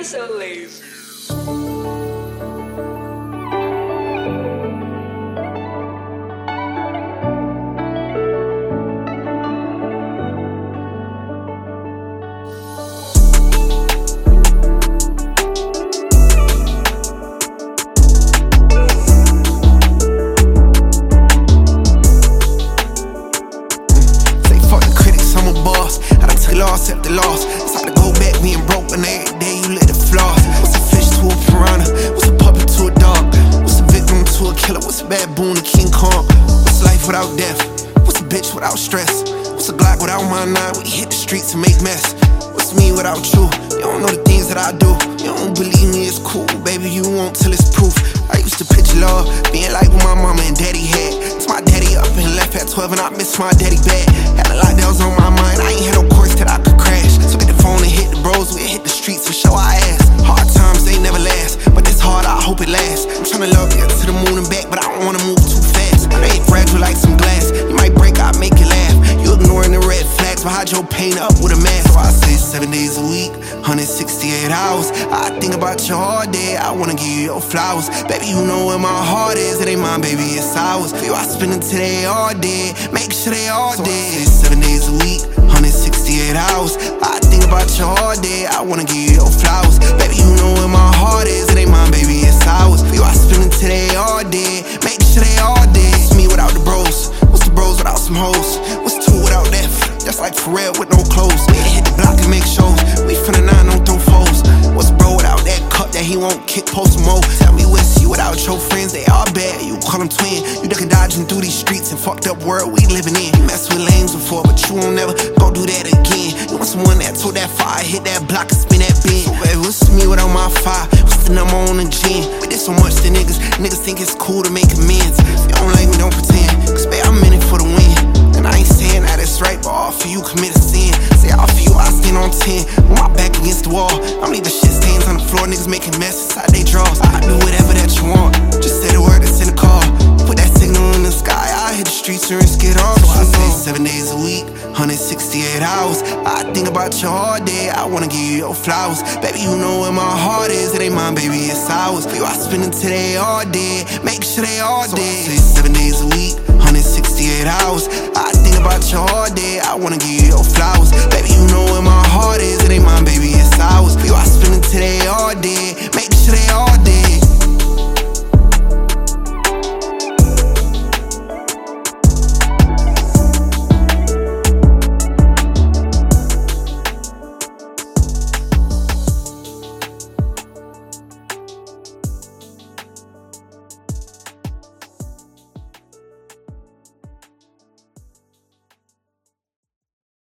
so lazy. Loss after loss, it's hard to go back being broke when every day you let it floss. What's a fish to a piranha? What's a puppet to a dog? What's a victim to a killer? What's a baboon to King Kong? What's life without death? What's a bitch without stress? What's a Glock without my nine when you hit the streets and make mess? What's me without you? You don't know the things that I do. You don't believe me, it's cool, baby, you won't till it's proof. I used to picture love being like what my mama and daddy had. It's my daddy up and left at 12 and I miss my daddy bad. Had a lot that was on my mind, I ain't had no course that I could crash. So get the phone and hit the bros, we hit the streets and show our ass. Hard times, they never last, but this hard, I hope it lasts. I'm tryna love you to the moon and back, but I don't wanna move too fast. I ain't fragile like some glass, you might break, I make you laugh. You ignoring the red flags, but hide your pain up with a mask. So I say 7 days a week, 168 hours. I think about you all day, I wanna give you your flowers. Baby, you know where my heart is, it ain't mine, baby, it's ours. For you, I spend it today all day, make sure they all day. 7 days a week, 168 hours. I think about you all day, I wanna give you your flowers. Baby, you know where my heart is, it ain't mine, baby, it's ours. For you, I spend it today all day, make sure they all day. It's me without the bros, what's the bros without some hoes? What's two without that? That's like Pharrell with no clothes. We hit the block and make shows, we finna nine, don't throw foes. What's bro without that cup that he won't kick, post some more? Tell me what's you without your friends, they all bad, you call them twin. You duckin' dodging through these streets and fucked up world we living in. You mess with lames before, but you won't never go do that again. You want someone that told that fire, hit that block and spin that bin. So baby, what's me without my fire? What's the number on the gym? We did so much to niggas think it's cool to make amends. If you don't like me, don't pretend, cause babe, I'm in it for the win. And I ain't saying that it's right, but all for you commit a sin. Say all for you, I stand on 10, with my back against the wall. I'm leaving shit stains on the floor, niggas making messes out they draws. I do whatever that you want, just say the word that's in the call. Put that signal in the sky, I hit the streets and risk it all. So I say 7 days a week, 168 hours. I think about you all day, I wanna give you your flowers. Baby, you know where my heart is, it ain't mine, baby, it's ours. For you, I spend it today all day, make sure they all day. So I say 7 days a week, 168 hours. I think about you all day, I wanna give you your flowers. Baby, you know where my heart is, it ain't mine, baby, it's ours. For you, I spend it today all day, make sure they all day.